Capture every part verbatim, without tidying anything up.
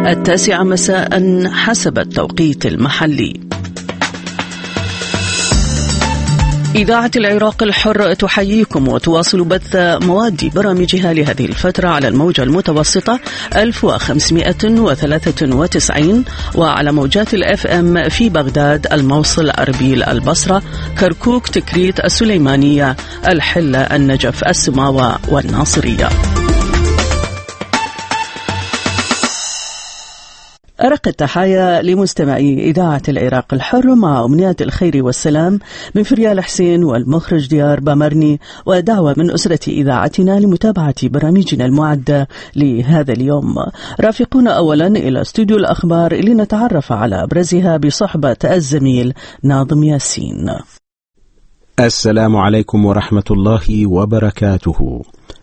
التاسعة مساء حسب التوقيت المحلي. إذاعة العراق الحر تحييكم وتواصل بث مواد برامجها لهذه الفترة على الموجة المتوسطة ألف وخمسمائة وثلاثة وتسعين وعلى موجات الأف أم في بغداد، الموصل، أربيل، البصرة، كركوك، تكريت، السليمانية، الحلة، النجف، السماوة والناصرية. أرق التحايا لمستمعي إذاعة العراق الحر مع أمنيات الخير والسلام من فريال حسين والمخرج ديار بامرني، ودعوة من أسرة إذاعتنا لمتابعة برامجنا المعدة لهذا اليوم. رافقونا أولا إلى استوديو الأخبار لنتعرف على أبرزها بصحبة الزميل ناظم ياسين. السلام عليكم ورحمة الله وبركاته.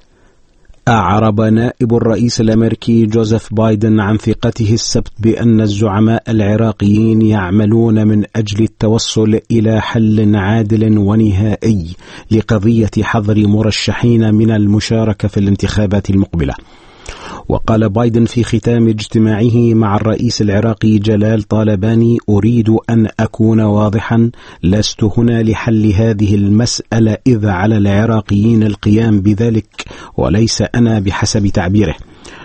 أعرب نائب الرئيس الأمريكي جوزيف بايدن عن ثقته السبت بأن الزعماء العراقيين يعملون من أجل التوصل إلى حل عادل ونهائي لقضية حظر مرشحين من المشاركة في الانتخابات المقبلة. وقال بايدن في ختام اجتماعه مع الرئيس العراقي جلال طالباني: أريد أن أكون واضحا، لست هنا لحل هذه المسألة، إذ على العراقيين القيام بذلك وليس أنا، بحسب تعبيره.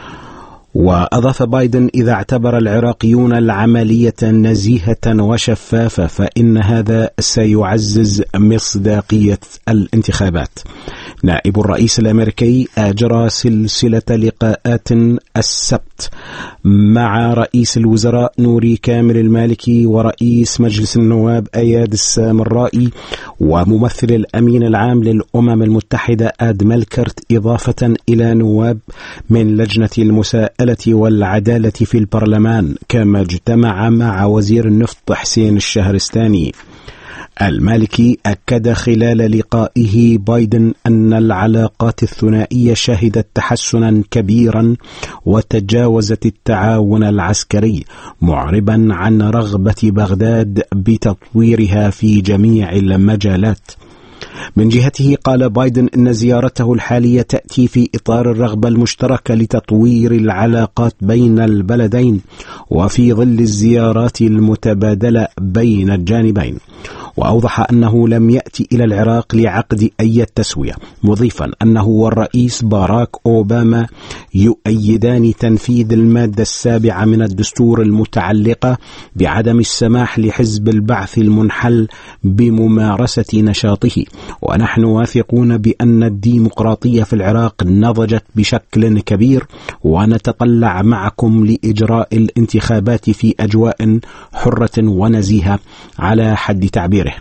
وأضاف بايدن: إذا اعتبر العراقيون العملية نزيهة وشفافة فإن هذا سيعزز مصداقية الانتخابات. نائب الرئيس الأمريكي أجرى سلسلة لقاءات السبت مع رئيس الوزراء نوري كامل المالكي ورئيس مجلس النواب أياد السامرائي وممثل الأمين العام للأمم المتحدة آد ملكرت، إضافة إلى نواب من لجنة المساءلة والعدالة في البرلمان، كما اجتمع مع وزير النفط حسين الشهرستاني. المالكي أكد خلال لقائه بايدن أن العلاقات الثنائية شهدت تحسنا كبيرا وتجاوزت التعاون العسكري، معربا عن رغبة بغداد بتطويرها في جميع المجالات. من جهته قال بايدن إن زيارته الحالية تأتي في إطار الرغبة المشتركة لتطوير العلاقات بين البلدين وفي ظل الزيارات المتبادلة بين الجانبين. وأوضح أنه لم يأتي إلى العراق لعقد أي تسوية، مضيفا أنه والرئيس باراك أوباما يؤيدان تنفيذ المادة السابعة من الدستور المتعلقة بعدم السماح لحزب البعث المنحل بممارسة نشاطه، ونحن واثقون بأن الديمقراطية في العراق نضجت بشكل كبير، ونتطلع معكم لإجراء الانتخابات في أجواء حرة ونزيهة على حد تعبيره.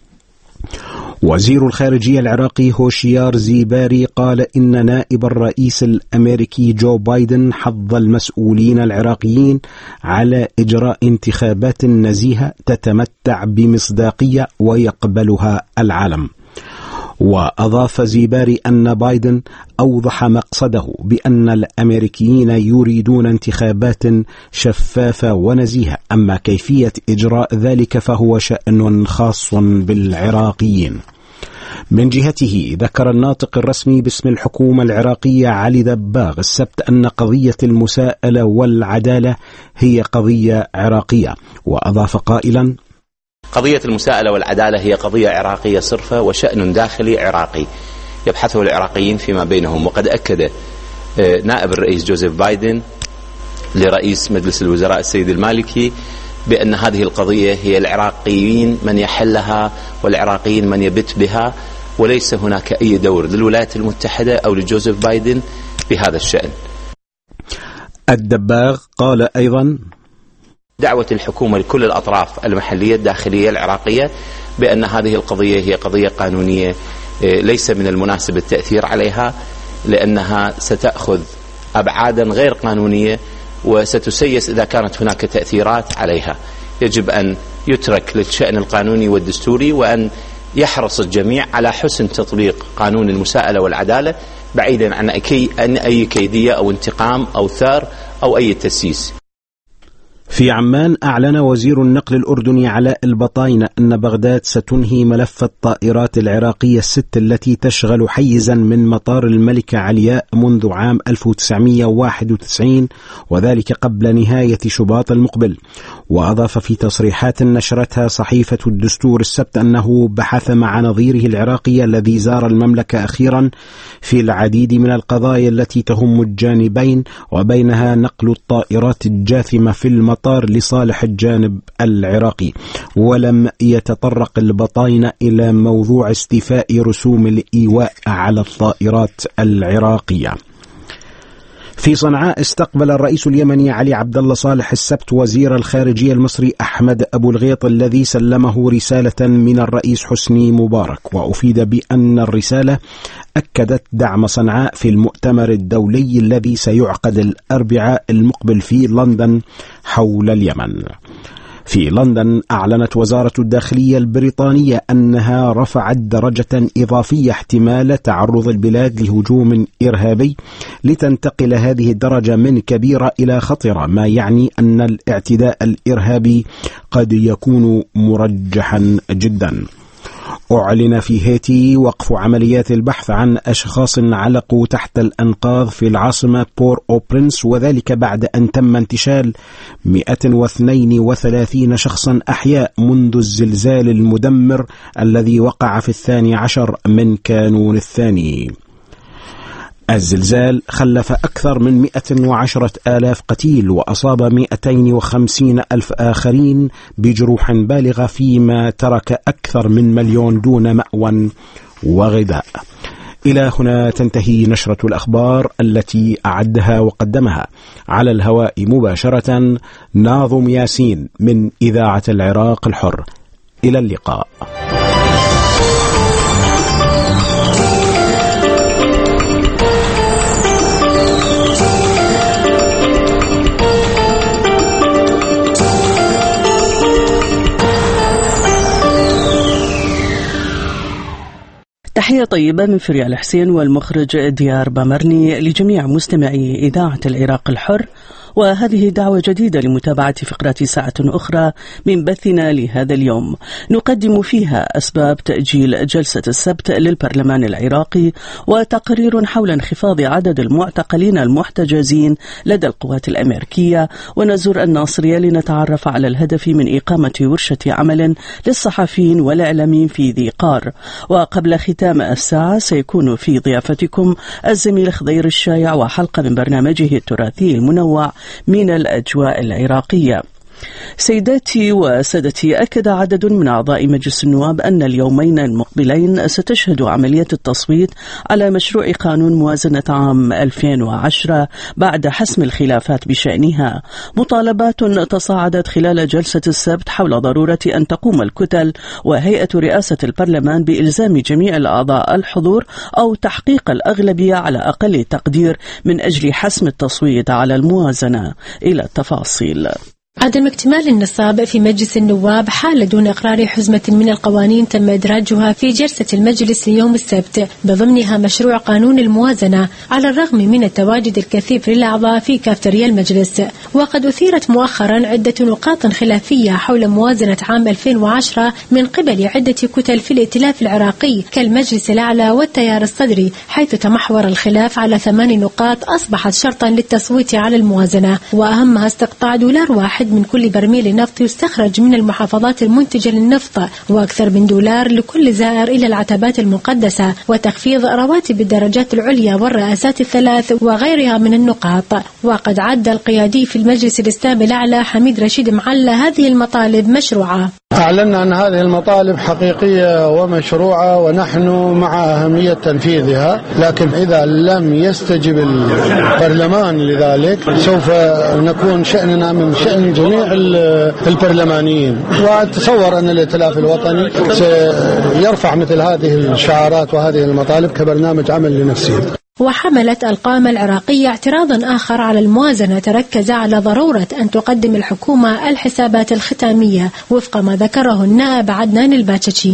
وزير الخارجية العراقي هوشيار زيباري قال إن نائب الرئيس الأمريكي جو بايدن حض المسؤولين العراقيين على إجراء انتخابات نزيهة تتمتع بمصداقية ويقبلها العالم. وأضاف زيباري أن بايدن أوضح مقصده بأن الأمريكيين يريدون انتخابات شفافة ونزيهة، أما كيفية إجراء ذلك فهو شأن خاص بالعراقيين. من جهته ذكر الناطق الرسمي باسم الحكومة العراقية علي دباغ السبت أن قضية المساءلة والعدالة هي قضية عراقية، وأضاف قائلا: قضية المساءلة والعدالة هي قضية عراقية صرفة وشأن داخلي عراقي يبحثه العراقيين فيما بينهم. وقد أكد نائب الرئيس جوزيف بايدن لرئيس مجلس الوزراء السيد المالكي بأن هذه القضية هي العراقيين من يحلها والعراقيين من يبت بها، وليس هناك أي دور للولايات المتحدة أو لجوزيف بايدن بهذا الشأن. الدباغ قال أيضا: دعوة الحكومة لكل الأطراف المحلية الداخلية العراقية بأن هذه القضية هي قضية قانونية ليس من المناسب التأثير عليها، لأنها ستأخذ أبعادا غير قانونية وستسيس إذا كانت هناك تأثيرات عليها. يجب أن يترك للشأن القانوني والدستوري، وأن يحرص الجميع على حسن تطبيق قانون المساءلة والعدالة بعيدا عن أي كيدية أو انتقام أو ثار أو أي تسييس. في عمان أعلن وزير النقل الأردني علاء البطاينة أن بغداد ستنهي ملف الطائرات العراقية الست التي تشغل حيزا من مطار الملكة علياء منذ عام ألف وتسعمئة وواحد وتسعين، وذلك قبل نهاية شباط المقبل. وأضاف في تصريحات نشرتها صحيفة الدستور السبت أنه بحث مع نظيره العراقي الذي زار المملكة أخيرا في العديد من القضايا التي تهم الجانبين، وبينها نقل الطائرات الجاثمة في المطار لصالح الجانب العراقي. ولم يتطرق البطاينة إلى موضوع استيفاء رسوم الإيواء على الطائرات العراقية. في صنعاء استقبل الرئيس اليمني علي عبد الله صالح السبت وزير الخارجية المصري أحمد أبو الغيط الذي سلمه رسالة من الرئيس حسني مبارك، وأفيد بأن الرسالة أكدت دعم صنعاء في المؤتمر الدولي الذي سيعقد الأربعاء المقبل في لندن حول اليمن. في لندن أعلنت وزارة الداخلية البريطانية أنها رفعت درجة إضافية احتمال تعرض البلاد لهجوم إرهابي لتنتقل هذه الدرجة من كبيرة إلى خطرة، ما يعني أن الاعتداء الإرهابي قد يكون مرجحا جدا. أعلن في هيتي وقف عمليات البحث عن أشخاص علقوا تحت الأنقاض في العاصمة بور أو برنس، وذلك بعد أن تم انتشال مئة واثنين وثلاثين شخصا أحياء منذ الزلزال المدمر الذي وقع في الثاني عشر من كانون الثاني. الزلزال خلف أكثر من مئة وعشرة آلاف قتيل وأصاب مئتين وخمسين ألف آخرين بجروح بالغة، فيما ترك أكثر من مليون دون مأوى وغذاء. إلى هنا تنتهي نشرة الأخبار التي أعدها وقدمها على الهواء مباشرة ناظم ياسين من إذاعة العراق الحر. إلى اللقاء. تحية طيبة من فريال حسين والمخرج ديار بامرني لجميع مستمعي إذاعة العراق الحر، وهذه دعوة جديدة لمتابعة فقرات ساعة أخرى من بثنا لهذا اليوم، نقدم فيها أسباب تأجيل جلسة السبت للبرلمان العراقي، وتقرير حول انخفاض عدد المعتقلين المحتجزين لدى القوات الأمريكية، ونزور الناصرية لنتعرف على الهدف من إقامة ورشة عمل للصحفيين والإعلاميين في ذي قار. وقبل ختام الساعة سيكون في ضيافتكم الزميل خضير الشايع وحلقة من برنامجه التراثي المنوع من الأجواء العراقية. سيداتي وسادتي، أكد عدد من أعضاء مجلس النواب أن اليومين المقبلين ستشهد عملية التصويت على مشروع قانون موازنة عام ألفين وعشرة بعد حسم الخلافات بشأنها. مطالبات تصاعدت خلال جلسة السبت حول ضرورة أن تقوم الكتل وهيئة رئاسة البرلمان بإلزام جميع الأعضاء الحضور أو تحقيق الأغلبية على أقل تقدير من أجل حسم التصويت على الموازنة. إلى التفاصيل. عدم اكتمال النصاب في مجلس النواب حال دون إقرار حزمة من القوانين تم إدراجها في جلسة المجلس اليوم السبت، بضمنها مشروع قانون الموازنة، على الرغم من التواجد الكثيف للأعضاء في كافتريا المجلس. وقد أثيرت مؤخرا عدة نقاط خلافية حول موازنة عام ألفين وعشرة من قبل عدة كتل في الائتلاف العراقي كالمجلس الأعلى والتيار الصدري، حيث تمحور الخلاف على ثمان نقاط أصبحت شرطا للتصويت على الموازنة، وأهمها استقطاع دولار واحد من كل برميل نفط يستخرج من المحافظات المنتجة للنفط، وأكثر من دولار لكل زائر إلى العتبات المقدسة، وتخفيض رواتب الدرجات العليا والرئاسات الثلاث وغيرها من النقاط. وقد عد القيادي في المجلس الإسلامي الأعلى حميد رشيد معلة هذه المطالب مشروعة. أعلنا أن هذه المطالب حقيقية ومشروعة ونحن مع أهمية تنفيذها، لكن إذا لم يستجب البرلمان لذلك سوف نكون شأننا من شأن جميع البرلمانيين. وأتصور أن الائتلاف الوطني سيرفع مثل هذه الشعارات وهذه المطالب كبرنامج عمل لنفسه. وحملت القامة العراقية اعتراضا آخر على الموازنة تركز على ضرورة أن تقدم الحكومة الحسابات الختامية وفق ما ذكره النائب عدنان الباتشي.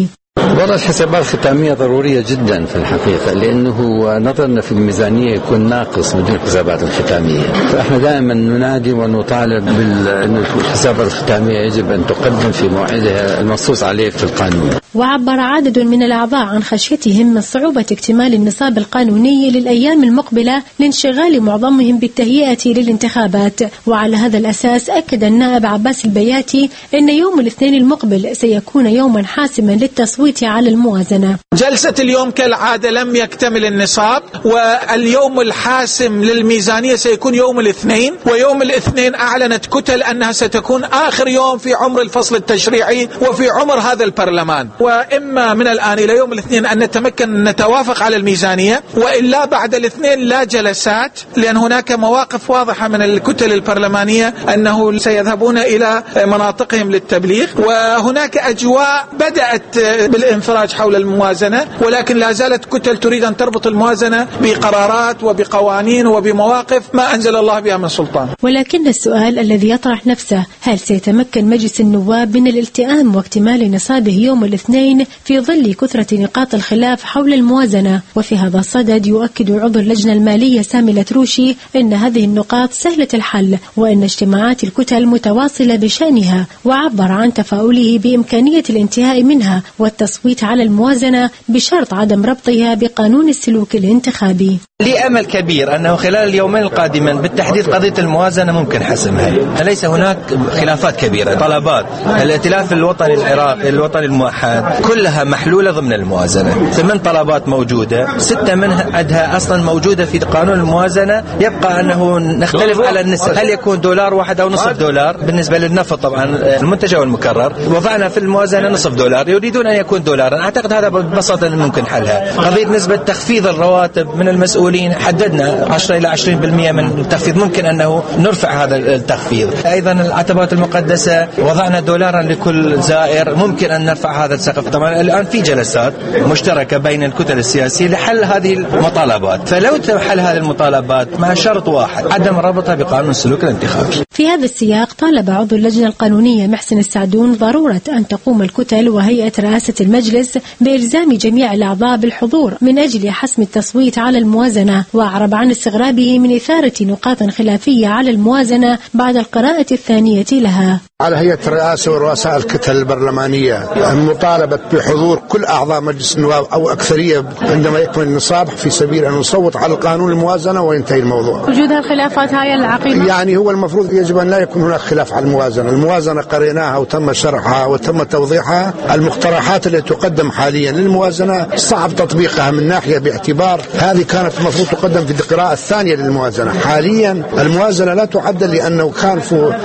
وضع الحسابات الختامية ضرورية جدا في الحقيقة، لأنه نظرنا في الميزانية يكون ناقص بدون الحسابات الختامية. فإحنا دائما ننادي ونطالب بأن الحسابات الختامية يجب أن تقدم في موعدها المنصوص عليه في القانون. وعبر عدد من الأعضاء عن خشيتهم من صعوبة اكتمال النصاب القانوني للأيام المقبلة لانشغال معظمهم بالتهيئة للانتخابات. وعلى هذا الأساس أكد النائب عباس البياتي أن يوم الاثنين المقبل سيكون يوما حاسما للتصويت على الموازنة. جلسة اليوم كالعادة لم يكتمل النصاب، واليوم الحاسم للميزانية سيكون يوم الاثنين، ويوم الاثنين أعلنت كتل أنها ستكون آخر يوم في عمر الفصل التشريعي وفي عمر هذا البرلمان، وإما من الآن إلى يوم الاثنين أن نتمكن أن نتوافق على الميزانية، وإلا بعد الاثنين لا جلسات، لأن هناك مواقف واضحة من الكتل البرلمانية أنه سيذهبون إلى مناطقهم للتبليغ، وهناك أجواء بدأت بالانفراج حول الموازنة، ولكن لا زالت كتل تريد أن تربط الموازنة بقرارات وبقوانين وبمواقف ما أنزل الله بها من سلطان. ولكن السؤال الذي يطرح نفسه، هل سيتمكن مجلس النواب من الالتئام واكتمال نصابه يوم الاثنين في ظل كثرة نقاط الخلاف حول الموازنة؟ وفي هذا الصدد يؤكد عضو اللجنة المالية سامي الأتروشي أن هذه النقاط سهلة الحل، وأن اجتماعات الكتل متواصلة بشأنها، وعبر عن تفاؤله بإمكانية الانتهاء منها والتصويت على الموازنة بشرط عدم ربطها بقانون السلوك الانتخابي. لي أمل كبير أنه خلال اليومين القادمين بالتحديد قضية الموازنة ممكن حسمها. ليس هناك خلافات كبيرة، طلبات الائتلاف الوطني العراقي الوطني الموحد كلها محلولة ضمن الموازنة. ثمان طلبات موجودة، ستة منها عندها أصلا موجودة في قانون الموازنة، يبقى أنه نختلف على النسب، هل يكون دولار واحد أو نصف دولار. بالنسبة للنفط طبعا المنتج والمكرر وضعنا في الموازنة نصف دولار، يريدون أن يكون دولارا. أعتقد هذا ببساطة ممكن حلها. قضية نسبة تخفيض الرواتب من المسؤولين حددنا عشرة إلى عشرين بالمئة من التخفيض، ممكن أنه نرفع هذا التخفيض. أيضا العتبات المقدسة وضعنا دولارا لكل زائر، ممكن أن نرفع هذا السقف. طبعا الآن في جلسات مشتركة بين الكتل السياسية لحل هذه المطالبات، فلو تحل هذه المطالبات مع شرط واحد، عدم ربطها بقانون السلوك الانتخابي. في هذا السياق طالب عضو اللجنة القانونية محسن السعدون ضرورة أن تقوم الكتل وهيئة رئاسة المجلس بإلزام جميع الأعضاء بالحضور من أجل حسم التصويت على الموازنة، وأعرب عن استغرابه من إثارة نقاط خلافية على الموازنة بعد القراءة الثانية لها. على هيئة الرئاسة ورؤساء الكتل البرلمانية مطالبة بحضور كل أعضاء مجلس النواب أو أكثرية عندما يكمل النصاب في سبيل أن نصوت على القانون الموازنة وينتهي الموضوع. وجود الخلافات هاي العقيمة يعني هو المفروض يجب أن لا يكون هناك خلاف على الموازنة. الموازنة قريناها وتم شرحها وتم توضيحها. المقترحات التي تقدم حاليا للموازنة صعب تطبيقها من ناحية، باعتبار هذه كانت المفروض تقدم في القراءة الثانية للموازنة. حاليا الموازنة لا تعدل لأنه كان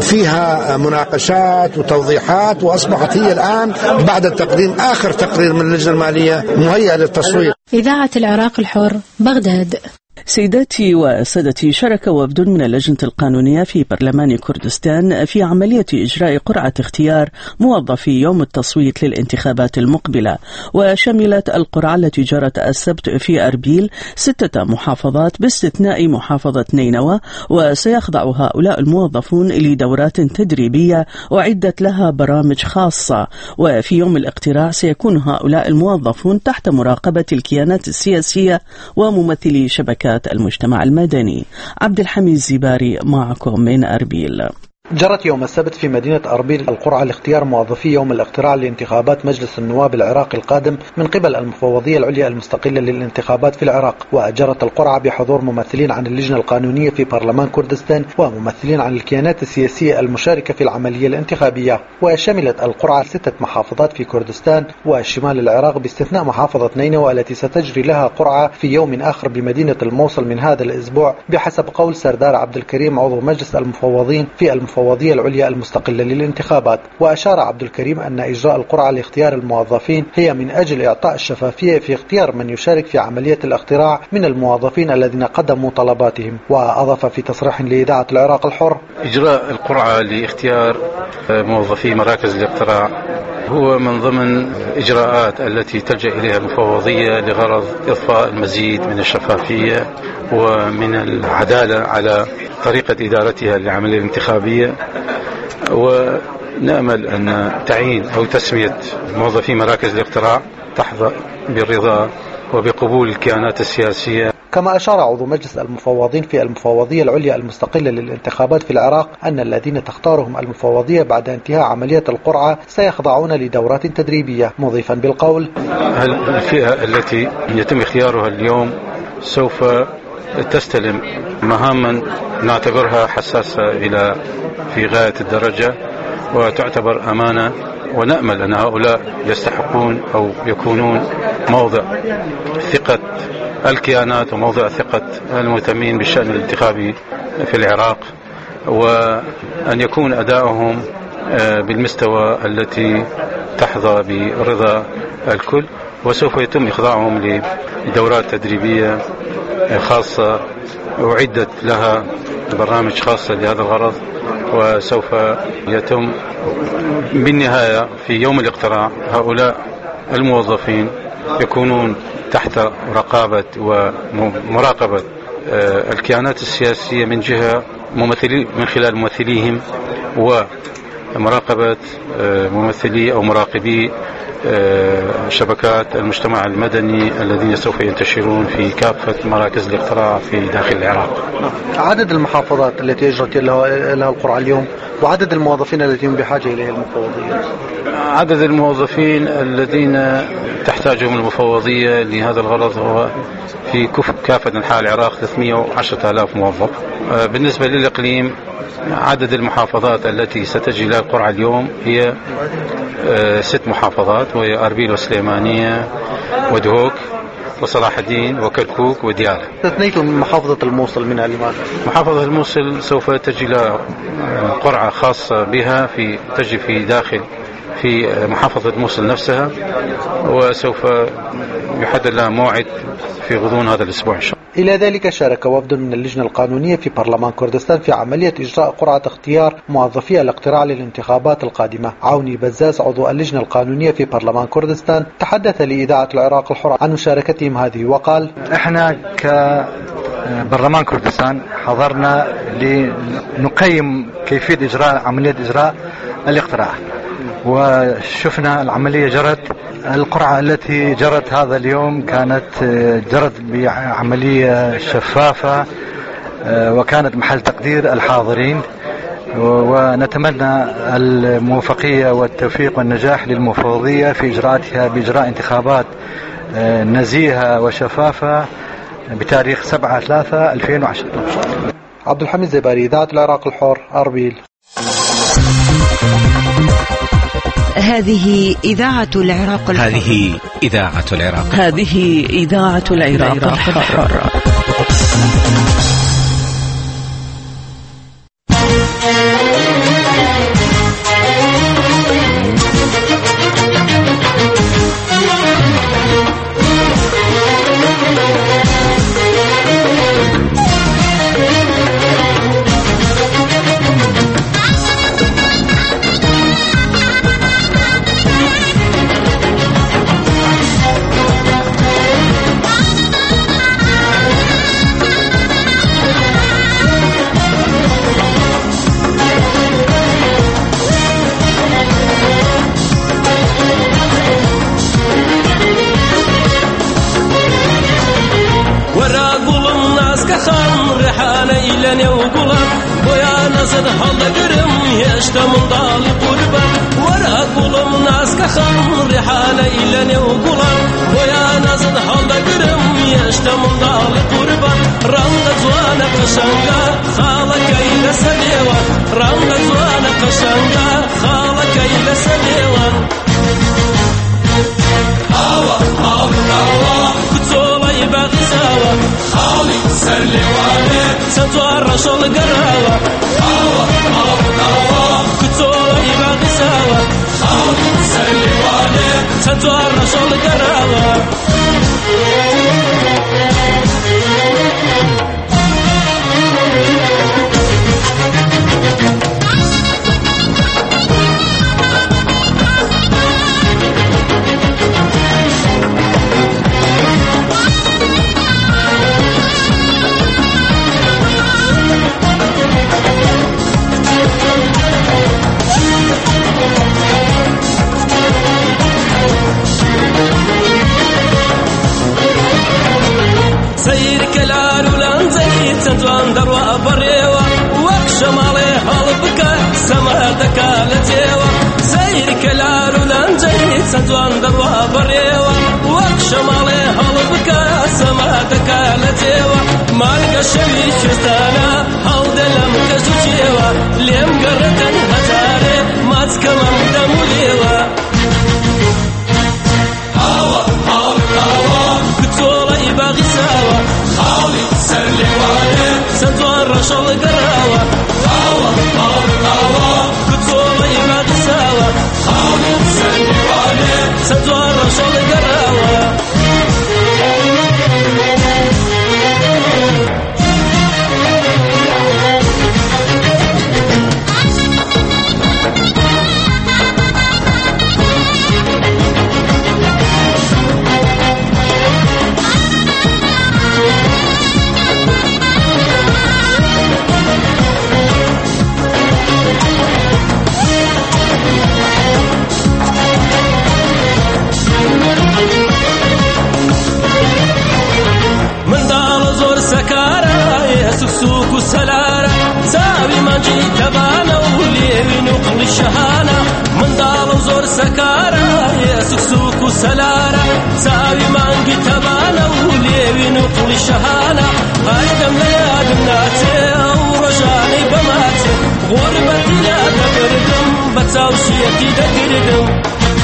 فيها مناقشات وتوضيحات، وأصبحت هي الآن بعد تقديم آخر تقرير من اللجنة المالية مهيئة للتصويت. إذاعة العراق الحر، بغداد. سيداتي وسادتي، شارك وفد من اللجنة القانونية في برلمان كردستان في عملية إجراء قرعة اختيار موظفي يوم التصويت للانتخابات المقبلة، وشملت القرعة التي جرت السبت في أربيل ستة محافظات باستثناء محافظة نينوى، وسيخضع هؤلاء الموظفون لدورات تدريبية وعدت لها برامج خاصة. وفي يوم الاقتراع سيكون هؤلاء الموظفون تحت مراقبة الكيانات السياسية وممثلي شبكات المجتمع المدني. عبد الحميد الزباري معكم من أربيل. جرت يوم السبت في مدينة أربيل القرعة لاختيار موظفي يوم الاقتراع لانتخابات مجلس النواب العراقي القادم من قبل المفوضية العليا المستقلة للانتخابات في العراق. وأجرت القرعة بحضور ممثلين عن اللجنة القانونية في برلمان كردستان وممثلين عن الكيانات السياسية المشاركة في العملية الانتخابية. وشملت القرعة ستة محافظات في كردستان وشمال العراق باستثناء محافظة نينوى التي ستجري لها قرعة في يوم آخر بمدينة الموصل من هذا الأسبوع، بحسب قول سردار عبد الكريم عضو مجلس المفوضين في المفوضية المفوضية العليا المستقلة للانتخابات. وأشار عبد الكريم أن إجراء القرعة لاختيار الموظفين هي من أجل إعطاء الشفافية في اختيار من يشارك في عملية الاقتراع من الموظفين الذين قدموا طلباتهم. وأضاف في تصريح لإذاعة العراق الحر: إجراء القرعة لاختيار موظفي مراكز الاقتراع هو من ضمن إجراءات التي تلجأ إليها المفوضية لغرض إضفاء المزيد من الشفافية ومن العدالة على طريقة إدارتها للعملية الانتخابية. ونأمل أن تعيين أو تسمية موظفي مراكز الاقتراع تحظى بالرضا وبقبول الكيانات السياسية. كما أشار عضو مجلس المفوضين في المفوضية العليا المستقلة للانتخابات في العراق أن الذين تختارهم المفوضية بعد انتهاء عملية القرعة سيخضعون لدورات تدريبية، مضيفا بالقول: الفئة التي يتم اختيارها اليوم سوف تستلم مهاما نعتبرها حساسة إلى في غاية الدرجة وتعتبر أمانة، ونأمل أن هؤلاء يستحقون أو يكونون موضع ثقة الكيانات وموضع ثقة المهتمين بالشأن الانتخابي في العراق، وأن يكون أداؤهم بالمستوى التي تحظى برضا الكل، وسوف يتم إخضاعهم لدورات تدريبية خاصة أعدت لها برامج خاصة لهذا الغرض، وسوف يتم بالنهاية في يوم الاقتراع هؤلاء الموظفين يكونون تحت رقابة ومراقبة الكيانات السياسية من جهة ممثلي من خلال ممثليهم، ومراقبة ممثلي أو مراقبي شبكات المجتمع المدني الذين سوف ينتشرون في كافة مراكز الاقتراع في داخل العراق. عدد المحافظات التي أجرت لها القرعة اليوم وعدد الموظفين الذين بحاجة إليها المفوضية؟ عدد الموظفين الذين تحتاجهم المفوضية لهذا الغرض هو في كافة أنحاء العراق ثلاثمئة وعشرة آلاف موظف. بالنسبة للإقليم عدد المحافظات التي ستجي لها القرعة اليوم هي ست محافظات، وهي أربيل وسليمانية ودهوك وصلاح الدين وكركوك وديالى. استثنيتم من محافظة الموصل منها لماذا؟ محافظة الموصل سوف تجي لها قرعة خاصة بها في تجي في داخل في محافظة الموصل نفسها، وسوف يحدد لها موعد في غضون هذا الأسبوع إن شاء الله. إلى ذلك شارك وفد من اللجنة القانونية في برلمان كردستان في عملية إجراء قرعة اختيار موظفي الاقتراع للانتخابات القادمة. عوني بزاز عضو اللجنة القانونية في برلمان كردستان تحدث لإذاعة العراق الحرة عن مشاركتهم هذه وقال: احنا كبرلمان كردستان حضرنا لنقيم كيفية إجراء عملية إجراء الاقتراع، وشفنا العملية جرت. القرعة التي جرت هذا اليوم كانت جرت بعملية شفافة وكانت محل تقدير الحاضرين، ونتمنى الموفقية والتوفيق والنجاح للمفوضية في إجراءاتها بإجراء انتخابات نزيهة وشفافة بتاريخ سبعة ثلاثة ألفين وعشرة. عبد الحميد زباري، إذاعة العراق الحر، أربيل. هذه إذاعة العراق الحر. هذه إذاعة العراق. هذه إذاعة العراق الحر. كشوي شتانا هودا لم كزوجيوا لم قردن هزاري ما تكمم دموليوا هوا هوا هوا كتولا يباغي سوا خالي سرلي وعلي سدوار رشال قراوا هوا هوا هوا كتولا يباغي سوا خالي سرلي وعلي سدوار رشال قراوا سوق السلارة سابي ما جيت بانا وليبي نقل الشهانة من دار زور سكارة يا سوق السلارة سابي ما جيت بانا وليبي نقل الشهانة هايدم يا دمناتي ورجاني بماتي غربتي لا تقردم بتساوشيتي تقردم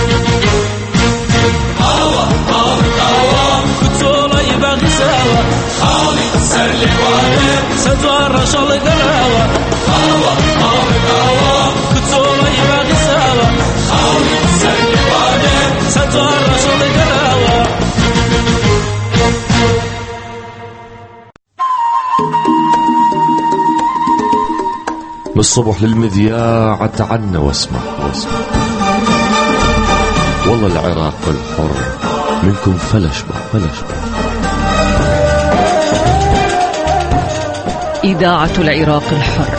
هوا هوا هوا كتولا يباغي سوا خالي سرلي وعلي سدوار رشال قراوا هوا هوا هوا كتولا يباغي سوا خالي سرلي وعلي سدوار رشال قراوا بالصبح للمذياع تعنا واسمع واسمع والله العراق الحر منكم فلش به فلش به. إذاعة العراق الحر.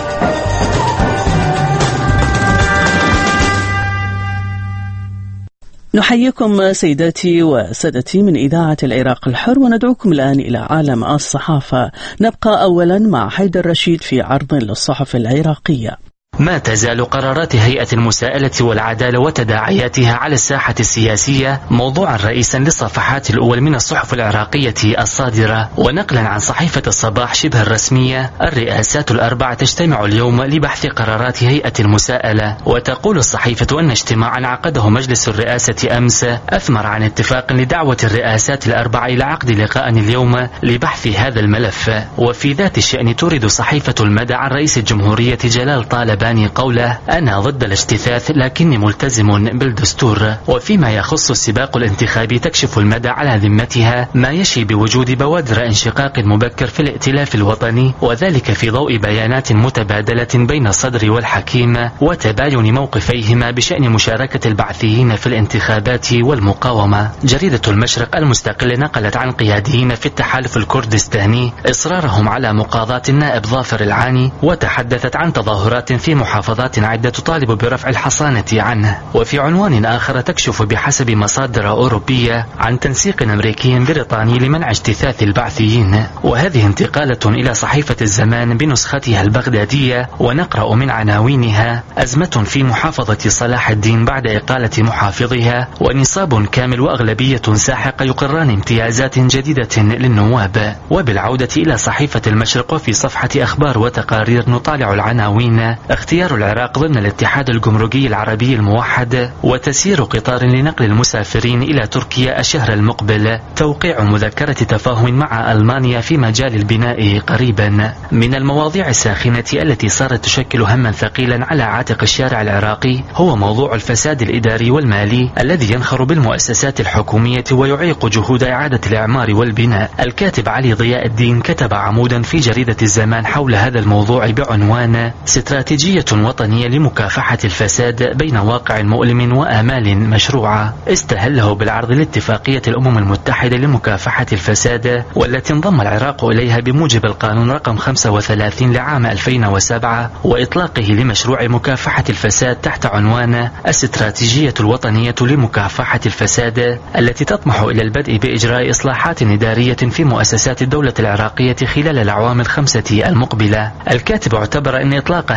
نحييكم سيداتي وسادتي من إذاعة العراق الحر وندعوكم الآن إلى عالم الصحافة. نبقى أولا مع حيدر رشيد في عرض للصحف العراقية. ما تزال قرارات هيئة المساءلة والعدالة وتداعياتها على الساحة السياسية موضوعا رئيسا للصفحات الأول من الصحف العراقية الصادرة. ونقلا عن صحيفة الصباح شبه الرسمية، الرئاسات الأربع تجتمع اليوم لبحث قرارات هيئة المساءلة. وتقول الصحيفة أن اجتماعا عقده مجلس الرئاسة أمس أثمر عن اتفاق لدعوة الرئاسات الأربع إلى عقد لقاء اليوم لبحث هذا الملف. وفي ذات الشأن تورد صحيفة المدى عن رئيس الجمهورية جلال طالباني قوله: أنا ضد الاجتثاث لكني ملتزم بالدستور. وفيما يخص السباق الانتخابي تكشف المدى على ذمتها ما يشي بوجود بوادر انشقاق مبكر في الائتلاف الوطني، وذلك في ضوء بيانات متبادلة بين الصدر والحكيم وتباين موقفيهما بشأن مشاركة البعثيين في الانتخابات والمقاومة. جريدة المشرق المستقلة نقلت عن قياديين في التحالف الكردستاني إصرارهم على مقاضاة النائب ظافر العاني، وتحدثت عن تظاهرات في محافظات عدة تطالب برفع الحصانة عنه. وفي عنوان آخر تكشف بحسب مصادر أوروبية عن تنسيق أمريكي بريطاني لمنع اجتثاث البعثيين. وهذه انتقالة إلى صحيفة الزمان بنسختها البغدادية، ونقرأ من عناوينها: أزمة في محافظة صلاح الدين بعد إقالة محافظها، ونصاب كامل وأغلبية ساحقة يقران امتيازات جديدة للنواب. وبالعودة إلى صحيفة المشرق وفي صفحة أخبار وتقارير نطالع العناوين: اختيار العراق ضمن الاتحاد الجمركي العربي الموحد، وتسيير قطار لنقل المسافرين إلى تركيا الشهر المقبل، توقيع مذكرة تفاهم مع ألمانيا في مجال البناء قريبا. من المواضيع الساخنة التي صارت تشكل هما ثقيلا على عاتق الشارع العراقي هو موضوع الفساد الإداري والمالي الذي ينخر بالمؤسسات الحكومية ويعيق جهود إعادة الإعمار والبناء. الكاتب علي ضياء الدين كتب عمودا في جريدة الزمان حول هذا الموضوع بعنوان: استراتيجية وطنية لمكافحة الفساد بين واقع مؤلم وآمال مشروعة. استهله بالعرض لاتفاقية الأمم المتحدة لمكافحة الفساد، والتي انضم العراق إليها بموجب القانون رقم خمسة وثلاثين لعام ألفين وسبعة، وإطلاقه لمشروع مكافحة الفساد تحت عنوان الاستراتيجية الوطنية لمكافحة الفساد، التي تطمح إلى البدء بإجراء إصلاحات إدارية في مؤسسات الدولة العراقية خلال الأعوام الخمسة المقبلة. الكاتب اعتبر أن إطلاق هذا المشروع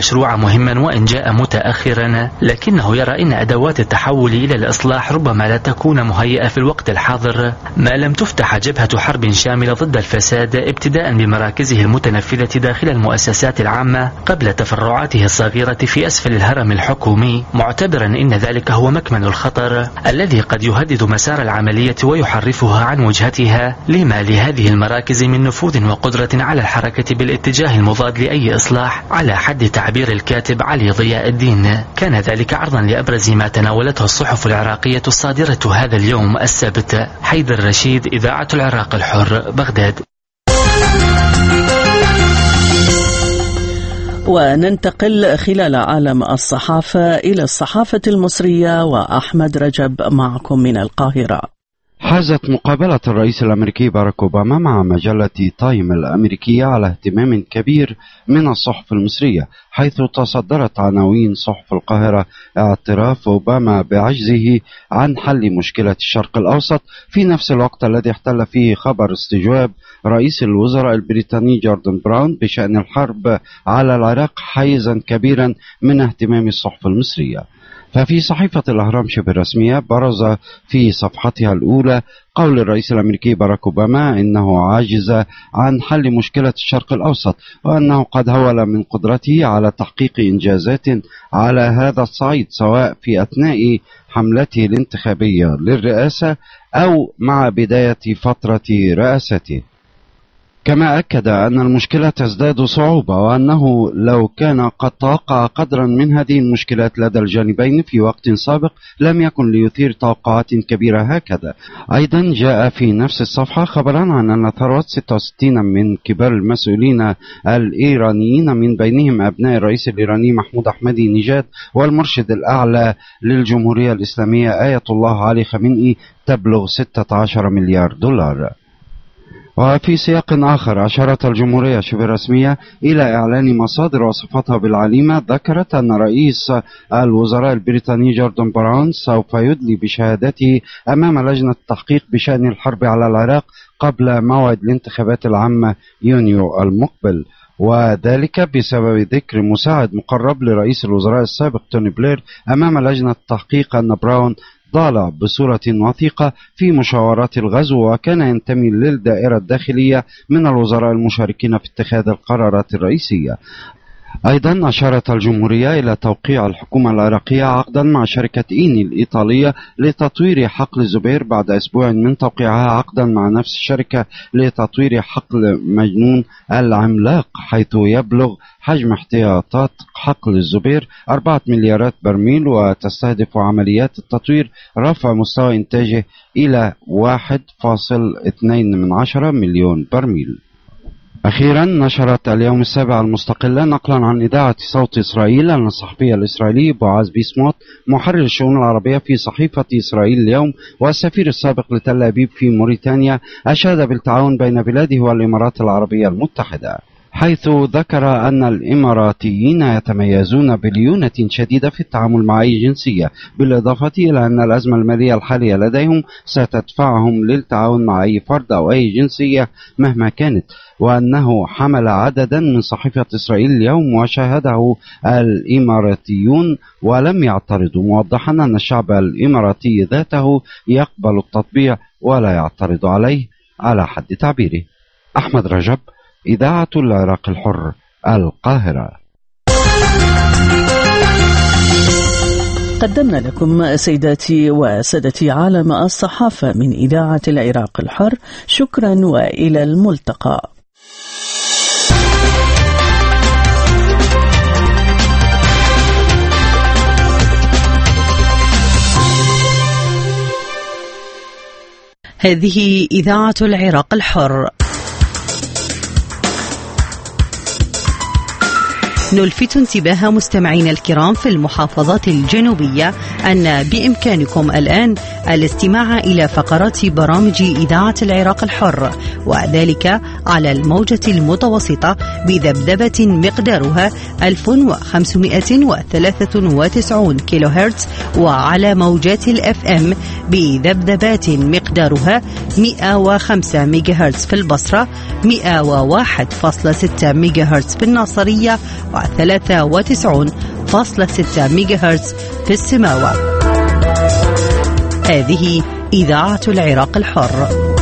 المشروع مهما وإن جاء متأخرا، لكنه يرى أن أدوات التحول إلى الإصلاح ربما لا تكون مهيئة في الوقت الحاضر ما لم تفتح جبهة حرب شاملة ضد الفساد، ابتداء بمراكزه المتنفذة داخل المؤسسات العامة قبل تفرعاته الصغيرة في أسفل الهرم الحكومي، معتبرا أن ذلك هو مكمن الخطر الذي قد يهدد مسار العملية ويحرفها عن وجهتها، لما لهذه المراكز من نفوذ وقدرة على الحركة بالاتجاه المضاد لأي إصلاح، على حد تعبير الكاتب علي ضياء الدين. كان ذلك عرضا لأبرز ما تناولته الصحف العراقية الصادرة هذا اليوم السبت. حيدر رشيد، إذاعة العراق الحر، بغداد. وننتقل خلال عالم الصحافة إلى الصحافة المصرية، وأحمد رجب معكم من القاهرة. حازت مقابلة الرئيس الأمريكي باراك أوباما مع مجلة تايم الأمريكية على اهتمام كبير من الصحف المصرية، حيث تصدرت عناوين صحف القاهرة: اعتراف أوباما بعجزه عن حل مشكلة الشرق الأوسط، في نفس الوقت الذي احتل فيه خبر استجواب رئيس الوزراء البريطاني جوردن براون بشأن الحرب على العراق حيزا كبيرا من اهتمام الصحف المصرية. ففي صحيفة الأهرام شبه الرسمية برز في صفحتها الأولى قول الرئيس الأمريكي باراك أوباما إنه عاجز عن حل مشكلة الشرق الأوسط، وأنه قد هول من قدرته على تحقيق إنجازات على هذا الصعيد، سواء في أثناء حملته الانتخابية للرئاسة أو مع بداية فترة رئاسته. كما أكد أن المشكلة تزداد صعوبة، وأنه لو كان قد توقع قدرا من هذه المشكلات لدى الجانبين في وقت سابق لم يكن ليثير توقعات كبيرة هكذا. أيضا جاء في نفس الصفحة خبرا عن أن ثروة ستة وستين من كبار المسؤولين الإيرانيين، من بينهم أبناء الرئيس الإيراني محمود أحمدي نژاد والمرشد الأعلى للجمهورية الإسلامية آية الله علي خامنئي، تبلغ ستة عشر مليار دولار. وفي سياق آخر أشارت الجمهورية شبه الرسمية إلى إعلان مصادر وصفتها بالعليمة ذكرت أن رئيس الوزراء البريطاني جوردن براون سوف يدلي بشهادته أمام لجنة التحقيق بشأن الحرب على العراق قبل موعد الانتخابات العامة يونيو المقبل، وذلك بسبب ذكر مساعد مقرب لرئيس الوزراء السابق توني بلير أمام لجنة التحقيق أن براون ضال بصورة وثيقة في مشاورات الغزو، وكان ينتمي للدائرة الداخلية من الوزراء المشاركين في اتخاذ القرارات الرئيسية. أيضا أشارت الجمهورية إلى توقيع الحكومة العراقية عقدا مع شركة إيني الإيطالية لتطوير حقل الزبير بعد أسبوع من توقيعها عقدا مع نفس الشركة لتطوير حقل مجنون العملاق، حيث يبلغ حجم احتياطات حقل الزبير أربعة مليارات برميل، وتستهدف عمليات التطوير رفع مستوى إنتاجه إلى واحد فاصل اثنين من عشرة مليون برميل. أخيرا نشرت اليوم السابع المستقلة نقلا عن إذاعة صوت إسرائيل أن الصحفي الإسرائيلي بوعز بيسموت محرر الشؤون العربية في صحيفة إسرائيل اليوم والسفير السابق لتل أبيب في موريتانيا أشاد بالتعاون بين بلاده والإمارات العربية المتحدة، حيث ذكر أن الإماراتيين يتميزون بليونة شديدة في التعامل مع أي جنسية، بالإضافة إلى أن الأزمة المالية الحالية لديهم ستدفعهم للتعاون مع أي فرد أو أي جنسية مهما كانت، وأنه حمل عددا من صحيفة إسرائيل اليوم وشاهده الإماراتيون ولم يعترضوا، موضحا أن الشعب الإماراتي ذاته يقبل التطبيع ولا يعترض عليه على حد تعبيره. أحمد رجب، إذاعة العراق الحر، القاهرة. قدمنا لكم سيداتي وسادتي عالم الصحافة من إذاعة العراق الحر. شكرا وإلى الملتقى. هذه إذاعة العراق الحر. نلفت انتباه مستمعينا الكرام في المحافظات الجنوبية أن بإمكانكم الآن الاستماع إلى فقرات برامج إذاعة العراق الحر، وذلك على الموجة المتوسطة بذبذبة مقدارها ألف وخمسمائة وثلاثة وتسعين كيلو هرتز، وعلى موجات الأف أم بذبذبات مقدارها مئة وخمسة ميجا هرتز في البصرة، مئة وواحد فاصلة ستة ميجا هرتز في الناصرية، وثلاثة وتسعين فاصلة ستة ميجا هرتز في السماوة. هذه إذاعة العراق الحر.